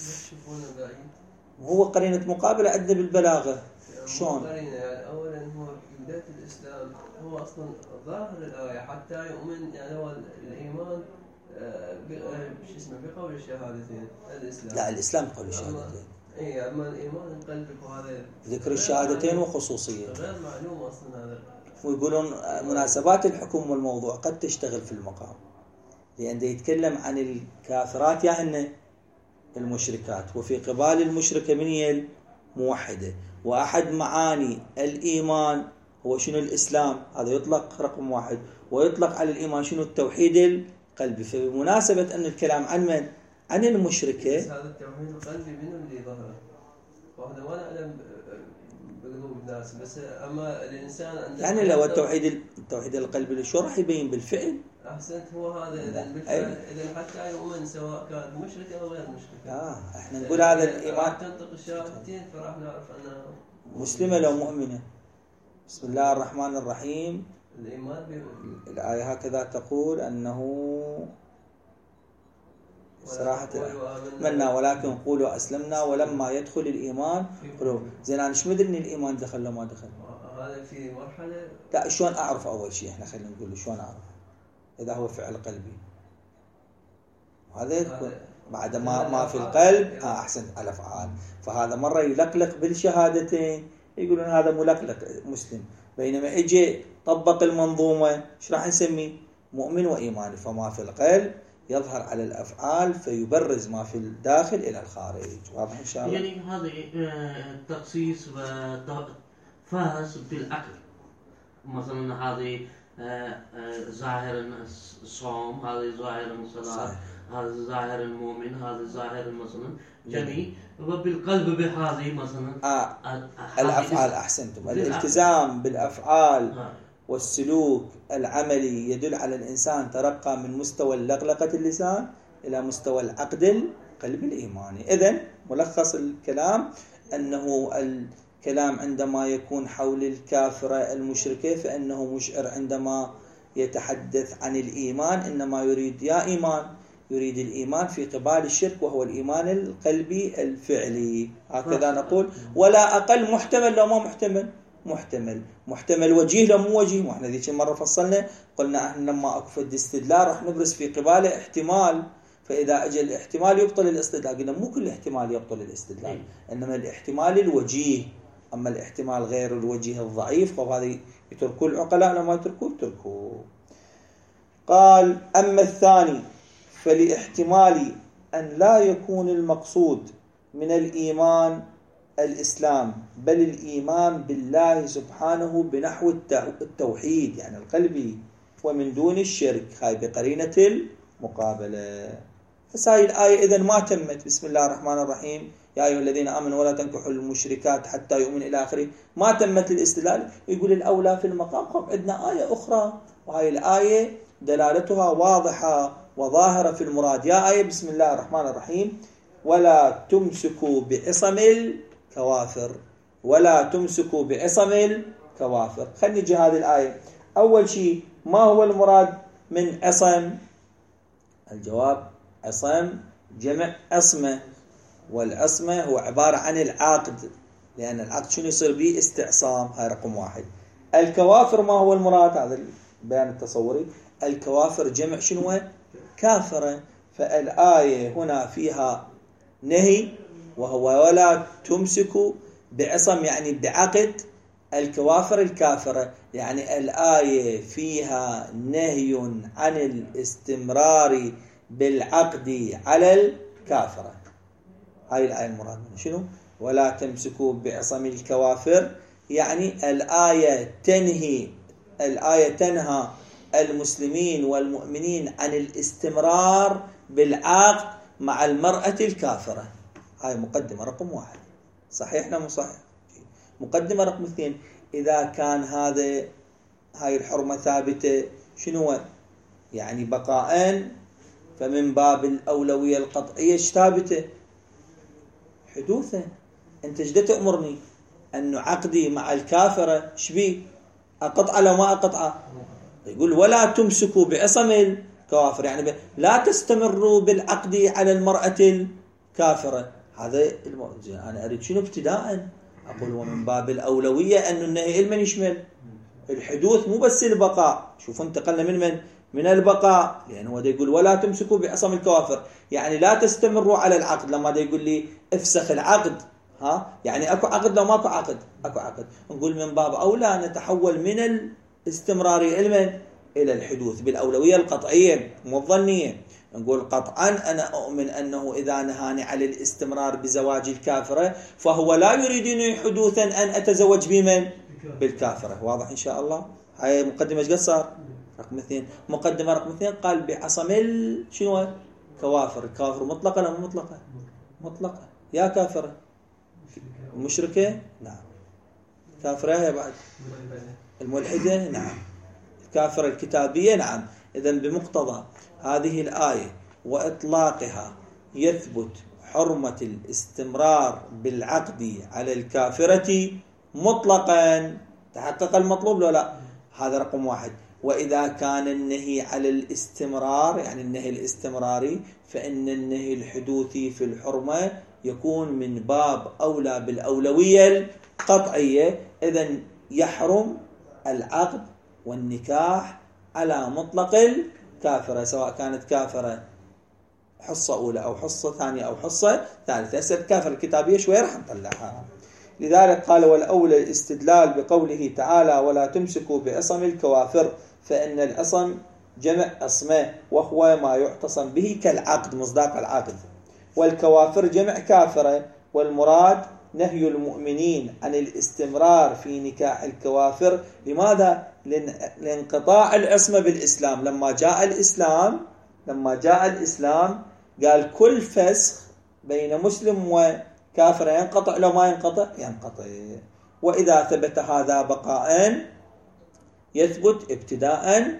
[SPEAKER 1] هو قرينة مقابلة عندنا بالبلاغة شلون؟
[SPEAKER 3] يعني أولا هو في بداية الإسلام هو أصلا ظاهر الآية حتى يؤمن، يعني هو الإيمان شو اسمه بقول الشهادتين الإسلام.
[SPEAKER 1] لا، الإسلام قول الشهادتين.
[SPEAKER 3] إيه، أما الإيمان القلبي وهذا
[SPEAKER 1] ذكر الشهادتين وخصوصية
[SPEAKER 3] غير معلوم أصلا هذا.
[SPEAKER 1] ويقولون مناسبات الحكم والموضوع قد تشتغل في المقام، لأن يتكلم عن الكافرات يعني المشركات، وفي قبال المشركة من هي الموحدة، وأحد معاني الإيمان هو شنو الإسلام، هذا يطلق رقم واحد، ويطلق على الإيمان شنو التوحيد القلبي. فبمناسبة أن الكلام عن من؟ عن المشركة.
[SPEAKER 3] هذا التوحيد القلبي منه اللي ظهر، وهذا ما نعلم بقلوب الناس، بس أما الإنسان عنده
[SPEAKER 1] يعني لو التوحيد التوحيد القلبي شو راح يبين بالفعل؟
[SPEAKER 3] أحسنت، هو هذا إذا بالفعل إذا حتى يؤمن سواء كان مشرك أو غير مشرك.
[SPEAKER 1] آه إحنا نقول هذا الإيمان
[SPEAKER 3] تنطق الشهادتين فراح نعرف أنها
[SPEAKER 1] مسلمة لو مؤمنة. بسم الله الرحمن الرحيم.
[SPEAKER 3] الإيمان ب...
[SPEAKER 1] الآية هكذا تقول أنه صراحة منا ولكن قولوا أسلمنا ولما يدخل الإيمان قولوا. زين أنا شو مدري إن الإيمان دخل لو ما دخل؟
[SPEAKER 3] هذا في مرحلة.
[SPEAKER 1] لا، شلون أعرف أول شيء؟ إحنا خلينا نقول شلون أعرف إذا هو فعل قلبي، هذا يكون بعد ما ما في القلب. آه أحسنت، على أفعال. فهذا مرة يلقلق بالشهادتين، يقولون هذا ملقلق مسلم، بينما اجي طبق المنظومة ايش راح نسميه؟ مؤمن وإيماني. فما في القلب يظهر على الأفعال فيبرز ما في الداخل إلى الخارج. واضح إن شاء الله؟
[SPEAKER 2] يعني هذا تخصيص وفحص بالعقل، مثلا هذه ظاهر الصوم، هذا ظاهر الصلاة، هذا ظاهر المؤمن، هذا ظاهر مثلا يعني وبالقلب بهذه مثلا
[SPEAKER 1] آه. الأفعال. أحسنتم، الالتزام بالأفعال آه. والسلوك العملي يدل على الإنسان ترقى من مستوى لقلقة اللسان إلى مستوى العقد القلب الإيماني. إذن ملخص الكلام أنه الكلام عندما يكون حول الكافرة المشركة فإنه مشعر عندما يتحدث عن الإيمان إنما يريد يا إيمان، يريد الإيمان في قبال الشرك وهو الإيمان القلبي الفعلي. هكذا نقول، ولا أقل محتمل لو ما محتمل، محتمل محتمل وجيه لو مو وجيه. وإحنا ذيك مرة فصلنا قلنا إحنا لما أكفد استدلال راح نبرز في قباله احتمال، فإذا أجل الاحتمال يبطل الاستدلال. قلنا مو كل احتمال يبطل الاستدلال، إنما الاحتمال الوجيه، أما الاحتمال غير الوجيه الضعيف فهذا يتركوا العقلاء، لما يتركوا يتركوا. قال أما الثاني فلاحتمال أن لا يكون المقصود من الإيمان الإسلام بل الإيمان بالله سبحانه بنحو التوحيد يعني القلبي ومن دون الشرك، هاي بقرينة المقابلة. فساي الآية إذن ما تمت. بسم الله الرحمن الرحيم يا أيها الذين آمنوا ولا تنكحوا المشركات حتى يؤمن إلى آخره، ما تمت الاستدلال. يقول الأولى في المقام. خب عندنا آية أخرى، وهي الآية دلالتها واضحة وظاهرة في المراد. يا آية بسم الله الرحمن الرحيم ولا تمسكوا بعصم الكوافر، ولا تمسكوا بعصم الكوافر. خلينا نجي هذه الآية. أول شيء ما هو المراد من عصم؟ الجواب عصم جمع عصمة، والعصمة هو عبارة عن العقد، لأن العقد شنو يصير به؟ استعصام. هاي رقم واحد. الكوافر ما هو المراد؟ هذا البيان التصوري. الكوافر جمع شنو؟ كافرة. فالآية هنا فيها نهي، وهو ولا تمسكوا بعصم يعني بعقد الكوافر الكافرة، يعني الآية فيها نهي عن الاستمرار بالعقد على الكافرة. هاي الآية المراد منها شنو؟ ولا تمسكوا بعصم الكوافر، يعني الآية تنهي الآية تنهى المسلمين والمؤمنين عن الاستمرار بالعقد مع المرأة الكافرة. هاي مقدمة رقم واحد. صحيح لا مو صحيح؟ مقدمة رقم اثنين، إذا كان هذا هاي الحرمة ثابتة شنو؟ يعني بقاءً، فمن باب الأولوية القطعية ثابتة حدوثا. أنت جدت تأمرني أنه عقدي مع الكافرة شبيه؟ أقطع لو ما أقطع؟ يقول ولا تمسكوا بعصم الكوافر، يعني لا تستمروا بالعقد على المرأة الكافرة. هذا أنا أريد شنو ابتداءً؟ أقول ومن باب الأولوية أن النهي لمن يشمل الحدوث مو بس البقاء. شوف انتقلنا من من من البقاء، لأنه هو يقول ولا تمسكوا بعصم الكوافر، يعني لا تستمروا على العقد. لما دا يقول لي افسخ العقد، ها يعني أكو عقد لو ماكو عقد أكو عقد. نقول من باب أولى نتحول من الاستمرارية إلى إلى الحدوث بالأولوية القطعية مو الظنية. نقول قطعا أنا أؤمن أنه إذا نهاني على الاستمرار بزواج الكافرة فهو لا يريدني حدوثا أن أتزوج بمن؟ بالكافرة. واضح إن شاء الله؟ هاي مقدمة ايش قد صار؟ رقم اثنين. مقدمة رقم اثنين قال بعصم ال شنو؟ كوافر. الكافر مطلقة ولا مو مطلقة؟ مطلقة. يا كافرة المشركة؟ نعم. كافرة هي بعد الملحدة؟ نعم. الكافرة الكتابية؟ نعم. إذن بمقتضى هذه الآية وإطلاقها يثبت حرمة الاستمرار بالعقد على الكافرة مطلقا. تحقق المطلوب لو لا؟ هذا رقم واحد. وإذا كان النهي على الاستمرار يعني النهي الاستمراري، فإن النهي الحدوثي في الحرمة يكون من باب أولى بالأولوية القطعية. إذن يحرم العقد والنكاح على مطلق الكافرة، سواء كانت كافرة حصة أولى أو حصة ثانية أو حصة ثالثة. هسه الكافرة الكتابية شوي راح نطلعها. لذلك قال والأولى الاستدلال بقوله تعالى ولا تمسكوا بعصم الكوافر، فإن العصم جمع عصمة وهو ما يعتصم به كالعقد مصداق العقد، والكوافر جمع كافرة، والمراد نهي المؤمنين عن الاستمرار في نكاح الكوافر. لماذا؟ لانقطاع العصمة بالإسلام. لما جاء الإسلام لما جاء الإسلام قال كل فسخ بين مسلم وكافر ينقطع لو ما ينقطع ينقطع. وإذا ثبت هذا بقاء يثبت ابتداء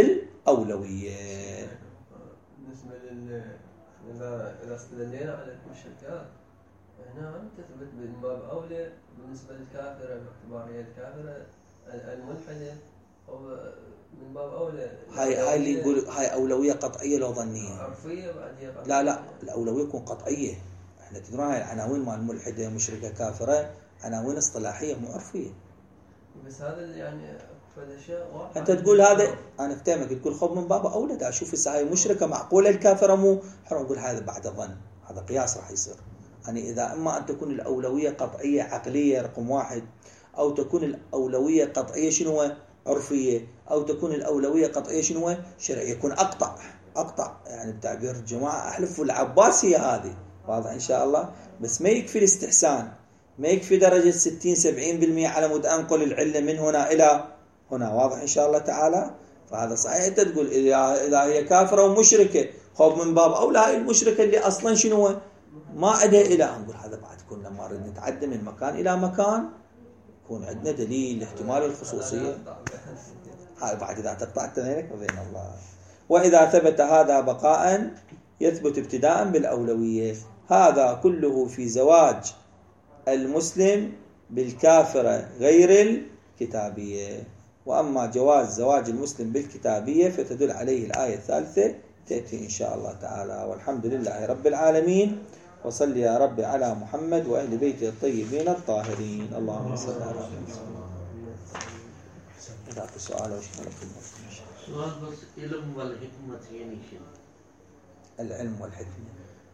[SPEAKER 1] بالأولوية.
[SPEAKER 3] بالنسبة لل إذا استدلينا على المشركات هنا تثبت من باب أولى بالنسبة للكافرة باعتبارية الكافرة الملحدة، أو من باب أولى.
[SPEAKER 1] هاي هاي اللي يقول هاي أولوية قطعية لو ظنية؟
[SPEAKER 3] عرفية بعدية قطعية.
[SPEAKER 1] لا لا الأولوية تكون قطعية. احنا تدرون هاي العناوين مال ملحدة مشركة كافرة عناوين اصطلاحية مو عرفية.
[SPEAKER 3] بس هذا يعني فالأشياء واضحة.
[SPEAKER 1] أنت تقول هذا أنا افتهمك تقول خب من باب أولى دا أشوف الساعة هاي مشركة معقولة الكافرة مو حرام. أقول هذا بعد الظن، هذا قياس راح يصير. يعني إذا إما أن تكون الأولوية قطعية عقلية رقم واحد، أو تكون الأولوية قطعية شنو عرفية، أو تكون الأولوية قطعية شنو شرعية، يكون أقطع أقطع يعني بتعبير الجماعة أحلف العباس هي هذه. واضح إن شاء الله؟ بس ما يكفي الاستحسان، ما يكفي درجة ستين سبعين بالمئة على مود أنقل العلة من هنا إلى هنا. واضح إن شاء الله تعالى؟ فهذا صحيح. أنت تقول إذا هي كافرة ومشركة، خب من باب أولى هاي المشركة اللي أصلا شنو ما عندها إله، نقول هذا بعد كنا ما نريد نتعدى من مكان إلى مكان، يكون عندنا دليل لاحتمال الخصوصية. هاي بعد إذا تقطعت بينك وبين الله. وإذا ثبت هذا بقاء يثبت ابتداء بالأولوية. هذا كله في زواج المسلم بالكافرة غير الكتابية. وأما جواز زواج المسلم بالكتابية فتدل عليه الآية الثالثة تأتي إن شاء الله تعالى. والحمد لله رب العالمين. وصل يا رب على محمد وأهل بيته الطيبين الطاهرين. اللهم صل على محمد. إذا في سؤال أو شيء
[SPEAKER 2] سؤال بس علم والحكمة يعني شنو؟
[SPEAKER 1] العلم والحكمة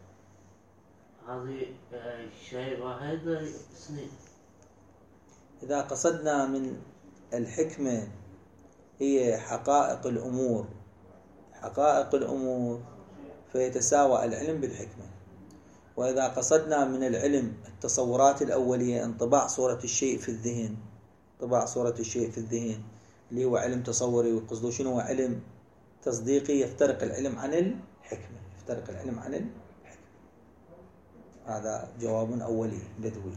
[SPEAKER 2] هذه شيء واحد اثنين.
[SPEAKER 1] إذا قصدنا من الحكمة هي حقائق الأمور، حقائق الأمور فيتساوى العلم بالحكمة. وإذا قصدنا من العلم التصورات الأولية، انطباع صورة الشيء في الذهن، انطباع صورة الشيء في الذهن اللي هو علم تصوري، وقصده شنو هو علم تصديقي، يفترق العلم عن الحكمة، يفترق العلم عن الحكمة. هذا جواب أولي بدوي.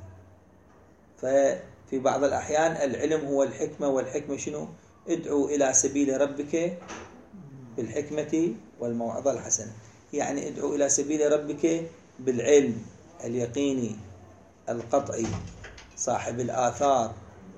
[SPEAKER 1] ففي بعض الأحيان العلم هو الحكمة، والحكمة شنو؟ ادعو إلى سبيل ربك بالحكمة والموعظة الحسنة، يعني ادعو إلى سبيل ربك بالعلم اليقيني القطعي صاحب الآثار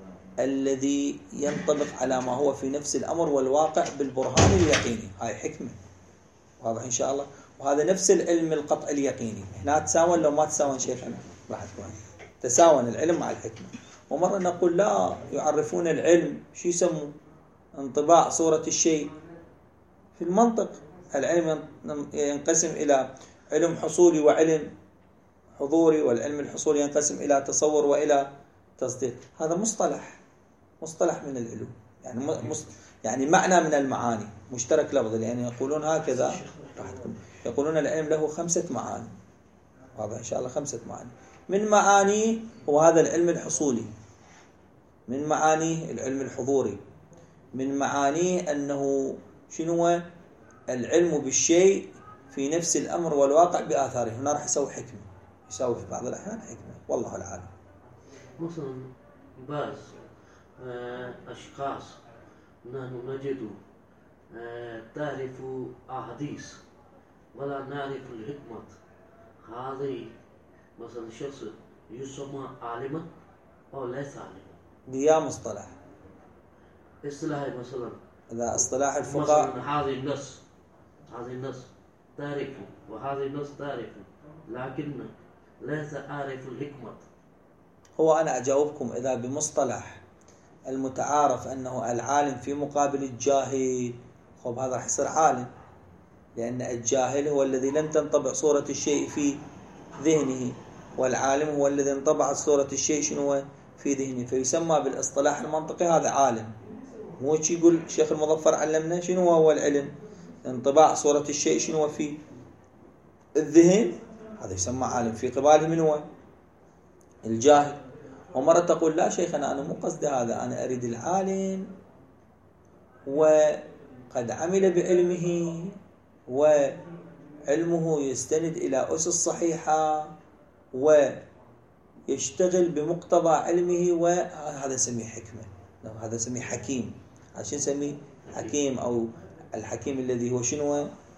[SPEAKER 1] الذي ينطبق على ما هو في نفس الأمر والواقع بالبرهان اليقيني. هاي حكمة، واضح إن شاء الله. وهذا نفس العلم القطع اليقيني. هنا تساون لو ما تساون شيخنا راح تكون تساون العلم مع الحكمة. ومرة نقول لا، يعرفون العلم شو يسموا؟ انطباع صورة الشيء في المنطق. العلم ينقسم إلى علم حصولي وعلم حضوري، والعلم الحصولي ينقسم إلى تصور وإلى تصديق. هذا مصطلح مصطلح من العلوم، يعني مص... يعني معنى من المعاني مشترك لفظي، لأن يعني يقولون هكذا راح تكون يقولون العلم له خمسة معاني. واضح إن شاء الله خمسة معاني. من معانيه هو هذا العلم الحصولي، من معانيه العلم الحضوري، من معانيه أنه شنو العلم بالشيء في نفس الأمر والواقع بآثاره. هنا راح يسوي حكمة، يسوي في بعض الأحيان حكمة، والله العالم.
[SPEAKER 2] مثلا بعض أشخاص نحن نجد تعرف أحاديث ولا نعرف الحكمة، هذه مثلا شخص يسمى عالما أو ليس عالما؟
[SPEAKER 1] بيا مصطلح
[SPEAKER 2] اصطلاحي مثلا
[SPEAKER 1] إذا اصطلاح الفقهاء
[SPEAKER 2] مثلا هذه النص هذه النص تعرف وهذه النص تعرف، لكن ليس أعرف الحكمة.
[SPEAKER 1] هو أنا أجاوبكم إذا بمصطلح المتعارف أنه العالم في مقابل الجاهل، خب هذا راح يصير عالم، لأن الجاهل هو الذي لم تنطبع صورة الشيء في ذهنه، والعالم هو الذي انطبعت صورة الشيء شنو في ذهنه، فيسمى بالاصطلاح المنطقي هذا عالم. مو شي يقول الشيخ المظفر علمنا شنو هو العلم؟ انطباع صورة الشيء شنو في الذهن، هذا يسمى عالم. في قباله من هو؟ الجاهل. ومرة تقول لا شيخنا أنا مو قصدي هذا، أنا أريد العالم وقد عمل بعلمه وعلمه يستند إلى أسس صحيحة ويشتغل بمقتضى علمه، وهذا نسميه حكمة، هذا نسميه حكيم. عشان نسميه حكيم؟ أو الحكيم الذي هو شنو